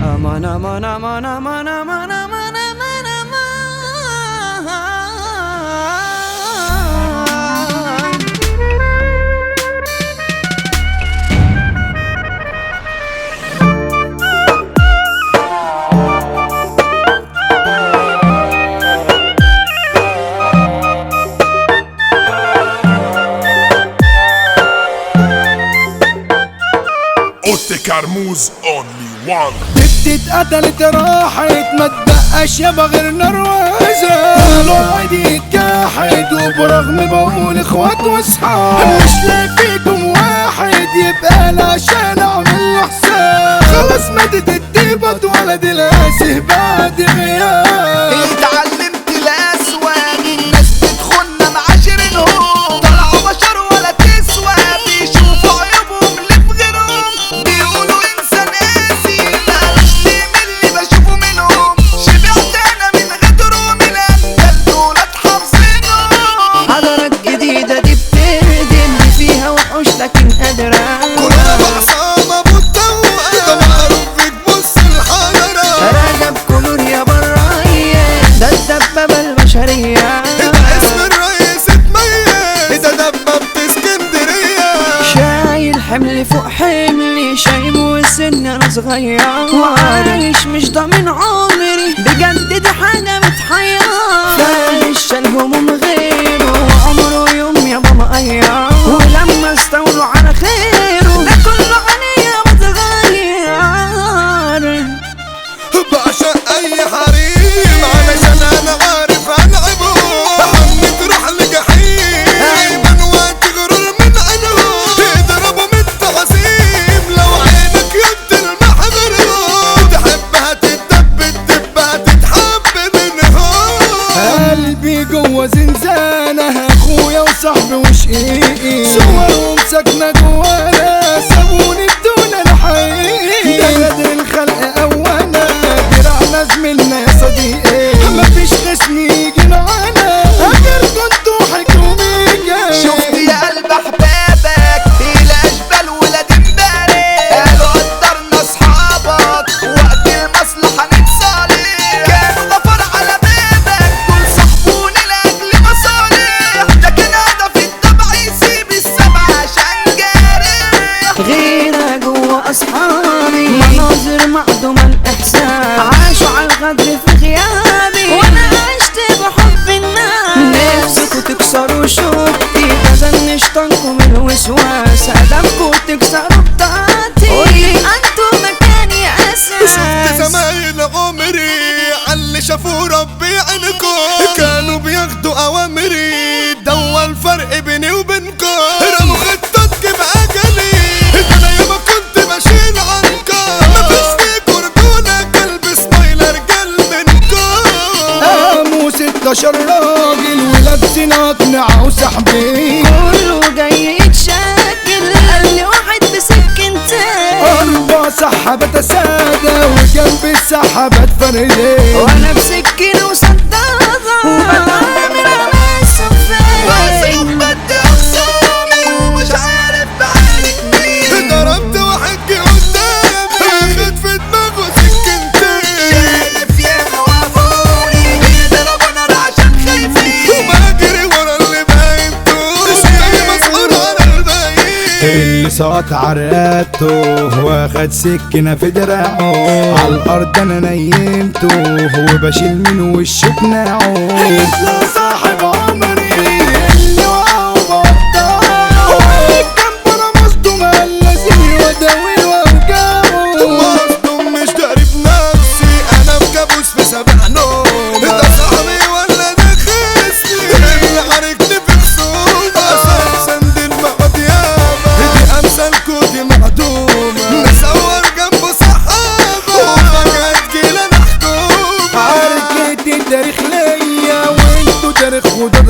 امان امان امان امان امان امان امان امان. اوتي كرموز اونلي وان. بنتي اتقتلت راحت ما تبقاش يابا غير نروازة. الوعد اتجاحد وبرغم بقول اخوات واصحاب مش لاقي فيكم واحد يبقى لا عشان اعمل له حساب. خلاص ماتت الطيبة اتولد الاسه بعد غياب. اتعلمت الاسوأ الناس بتخوننا معاشرينهم طلعوا بشر ولا تسوى بيشوفوا عيوبهم اللي في غيرهم بيقولوا انسان قاسي مالوش ليه من اللي بشوفه منهم شبعت انا من غدرهم الانجل دولت حافظينهم. حضارات جديدة دي بتهدم فيها وحوش لكن قادرة كلنا بعصام ابو التوقع ده معروف بتبص الحضارة. راجب كولوريا براية ده الدبابة البشرية. ده اسم الرئيس اتميز ده دبابة اسكندرية. شايل حمل فوق حملي شايب وسن انا صغير وعايش مش ضامن عمري بجد دي حاجة بتحير. فايش الهموم غيره وعمره يوم يابا مغير ولما استولوا على خيره ده كله عليا بتغير. بعشق اي حريم علشان انا عارف العبه حمد تروح لجحيم من وقت غرور من عينهم تضربوا من التعظيم لو عينك يد المحضر تحبها تدب الدبها تتحب منهم. قلبي جوا زنزانة اخويا وصاحبي وشقيقي صورهم ساكنة جوانا سابوني بدون الحقيقي. ده قدر الخلق اولا درعنا زميلنا يا صديقي مفيش خصم يجي معانا غير كنتوا حكومية. شفت يا قلب احبابك الاشبال ولاد امبارح قالوا قدرنا اصحابك وقت المصلحه نتصالح كانوا غفر على بابك دول صاحبوني لاجل مصالح لكن هدف الطبع يسيب السبع عشان جارح. غيرة جوا اصحابي مناظر معدومة الاحسان عاشوا على الغدر في غيابي وانا عشت بحب الناس. نفسكوا تكسروا شوكتي تزن شطنكم الوسواس ادمكوا تكسروا بطاقتي انتوا مكاني اساس. شفت زمايل عمري عاللي شافوا ربي عينكم كانوا بياخدوا اوامري دوا الفرق بيني وبينكم رموا خطة تجيب اجلي ده انا ياما كنت بشيل عنكم مفيش فيكوا رجولة قلب سبايلر قلب منكم. قاموا 16 راجل ولابسين اقنعة وسحبين كله جاي يتشكل قال لي واحد بسكنتين 4 سحبات سادة وجنب السحبات فردين وانا بسكينة وصدادة وبتعمل على السفين. بدي اخصامي ومش عارف بعالج مين ضربت واحد جه قدامي خد في دماغه سكنتين شايف ياما وقفوني بيضربوا نار عشان خايفين وبجري ورا اللي باينتوش زي مسحور على الباقيين. اللي سقط عرقته واخد سكينة في دراعه عالارض انا نيمته وبشيل من وشه قناعه. يطلع صاحب عمري اللي وقع وبطاه واقف جنبه انا مصدوم لازم يوداوي واوجعه. مصدوم مش داري بنفسي انا في كابوس في سبع نوم ده صاحبي ولا ده خصمي اللي عاركني في خصومه اساسا دي المقعد يابا دي امثالكوا دي معدومه نصور جنبه صحابه وفجأة تجيلنا حكومه. عركة التاريخ ليا وانتوا تاريخ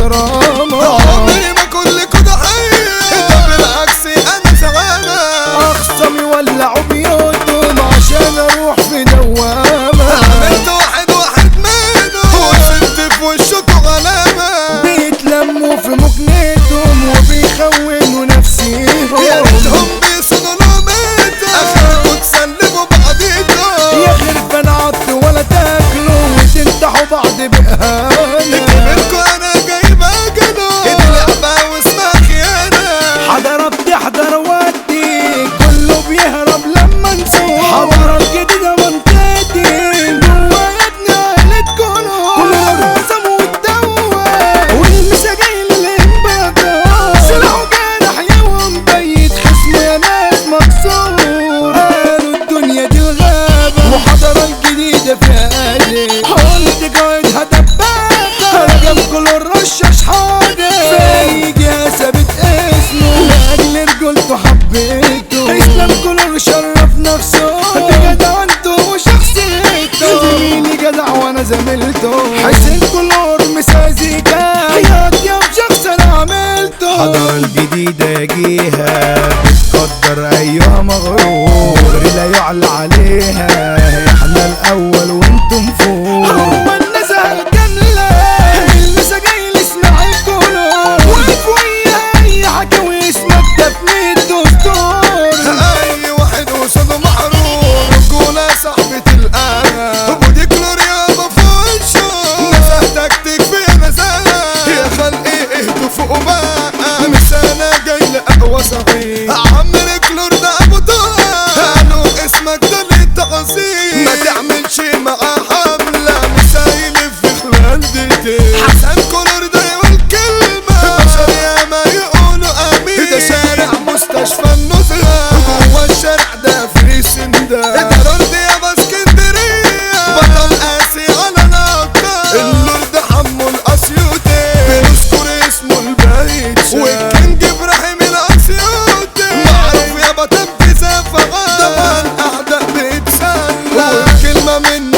محاضرة الجديدة فيها قالب قلت قايدها دبابة رجب كل الرشاش حاضر فيجي ثابت اسمه لأجل رجولته حبيته اسلام كل شرف نفسه بجدع انتو وشخصيته زميلي جدع وانا زميلته حسين كل مسازيكا يا شخص انا عملته حضر الجديدة جيها بتقدر ايها مغرور لا يعلى عليها احنا الاول وانتم فوق هو النزهة الجملة المسا جاي نسمع الكلور واقف ويا اي حكاوي اسمك تفنيد دستور اي واحد وصله محروم رجولة صاحبة القلب ودي كلور يابا فوشو نزهتك تكفي نزهة يا خلقي اهدوا فوق بقى مسانة جاي لأقوى صغير عمرو كلور ده ابو طه قالوا اسمك ده للتعظيم ما تعملش معاه حملة مسايل في خلال دقيقتين حسن كلور ده يقول كلمة بشر ياما يقولوا امين ده شارع مستشفى النزهة جوا الشارع ده في سندة الدرار دي يابا اسكندرية بطل قاسي على الأبطال اللور ده حمو الأسيوطي بنذكر اسمه البيت والكينج إبراهيم الأسيوطي معروف يابا تنفيذ فغال ده الأعداء بيتسلى والكلمة منه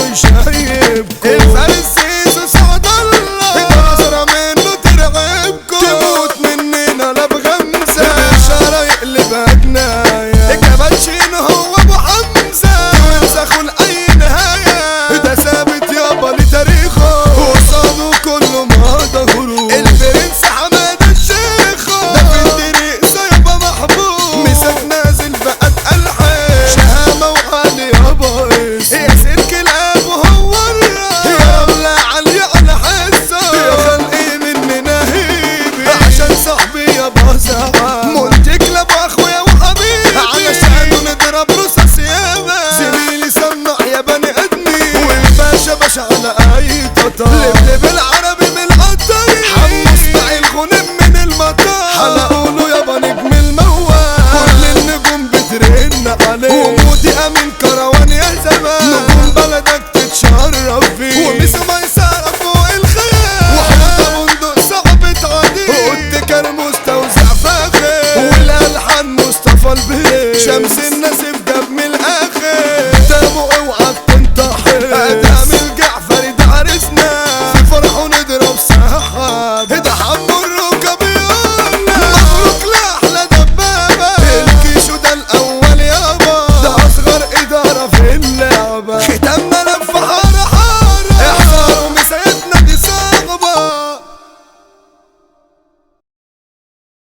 يشيبكم الفارس زيزو سعد الله النظرة منه ترعبكم تموت مننا لا بغمزة الإشارة يقلب أجناية كابتشينو هو أبو حمزة وينسخوا لأي نهاية ده ثابت يابا لتاريخه وصاله كله ما ظهروه البرنس حمادة الشيخة ده في الطريق يابا محبوب مسك نازل بقى الحين شهامة وعالي يابا ياسر كلاب وهو الراس يا رملة عالية على حسه يا خلقي مننا هيبي عشان صاحبي يابا زعل منتج لاب واخويا وحبيبي علشان نضرب رصاص يابا زميلي سمع يا بني ادمي والباشا باشا على اي تطار لبلب العربي من القطري حمص معي الغنم من المطار حلقوله يابا نجم الموال كل النجوم بترن عليه ومودي امين كروان يا زمان نجوم بلدك تتشرف فيه ومسا ما يسارة فوق الخيال وحوطة بندق صعبة عديد والتكر مستوزع فاخر والالحان مصطفى البيت شمس